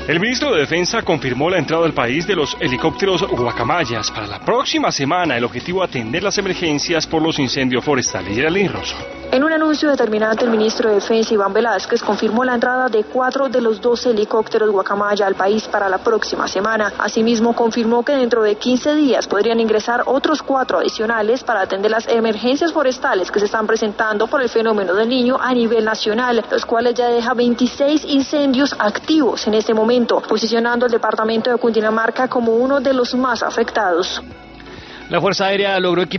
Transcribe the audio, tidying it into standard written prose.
El ministro de Defensa confirmó la entrada al país de los helicópteros guacamayas. Para la próxima semana, el objetivo es atender las emergencias por los incendios forestales. Geraldine Rosso. En un anuncio determinante, el ministro de Defensa, Iván Velázquez, confirmó la entrada de 4 de los 12 helicópteros guacamaya al país para la próxima semana. Asimismo, confirmó que dentro de 15 días podrían ingresar otros 4 adicionales para atender las emergencias forestales que se están presentando por el fenómeno del Niño a nivel nacional, los cuales ya deja 26 incendios activos en este momento, posicionando el departamento de Cundinamarca como uno de los más afectados. La Fuerza Aérea logró